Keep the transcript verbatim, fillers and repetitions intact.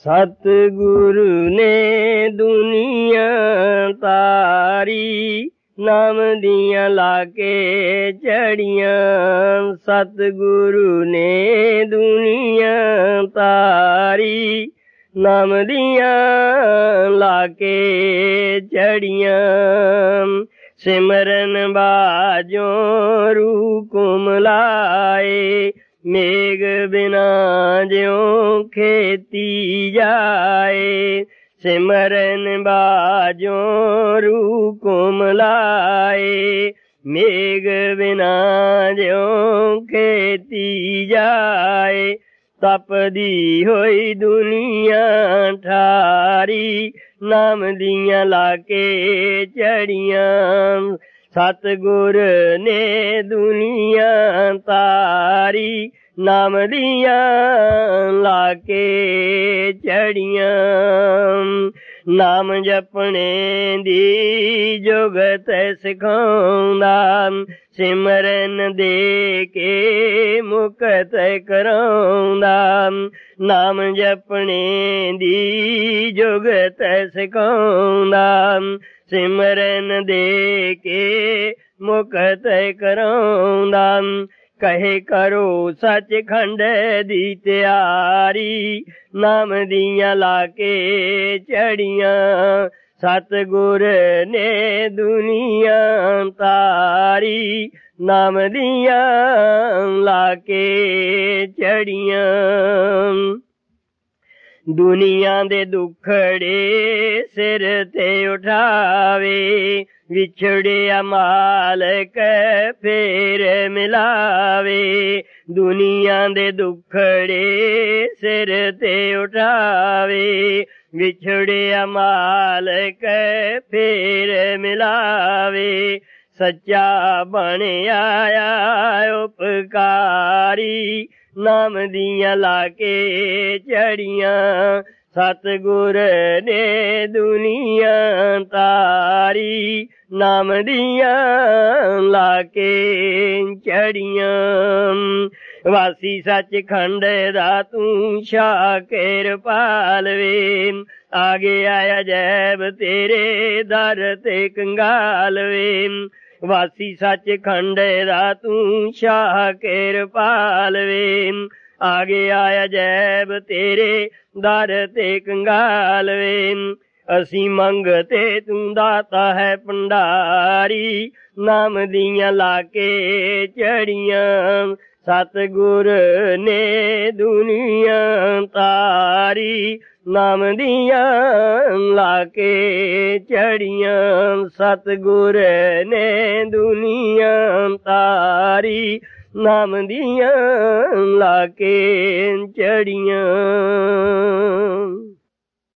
सतगुरु ने दुनिया तारी, नाम दियां लाके चढ़ियां। सतगुरु ने दुनिया तारी, नाम दियां लाके चढ़ियां। सिमरन बाजों रूह कुमलाए, मेघ बिना ज्यों खेती जाए। सिमरन बाजों रूह कुमलाए, मेघ बिना ज्यों खेती जाए। तपदी होई दुनिया ठारी, नाम दियां लाके चढ़ियां। सतगुर ने दुनिया तारी, नाम दियां लाके चढ़ियां। नाम जपने दी जुगत सिखाउंदा, सिमरन दे के मुक्त कराउंदा। नाम जपने दी जुगत सिखाउंदा, सिमरन दे के मुक्त कराउंदा। कहे करो सचखंड दी तैयारी, नाम दियां लाके चढ़ियां। सतगुर ने दुनिया तारी, नाम दियां लाके चढ़ियां। दुनिया दे दुखड़े सिर ते उठावे, विछड़िया मालक फेर मिलावे। दुनिया दे दुखड़े सिर ते उठावे, विछड़िया मालक फेर मिलावे। सच्चा बन आया उपकारी, नाम दियां लाके चढ़ियां। सतगुर ने दुनिया तारी, नाम दियां लाके चढ़ियां। वासी सचखंड दा तू शाकिर पालवे, आगे आया जैब तेरे दर ते कंगालवे। वासी सचखंड दा तू शाकिर पालवे, आगे आया जैब तेरे दर ते कंगालवे। असी मंगते तू दाता है भंडारी, नाम दियां लाके चढ़ियां। सतगुर ने दुनिया तारी, नाम दियां लाके चढ़ियां। सतगुर ने दुनिया तारी, नाम दियां लाके चढ़ियां।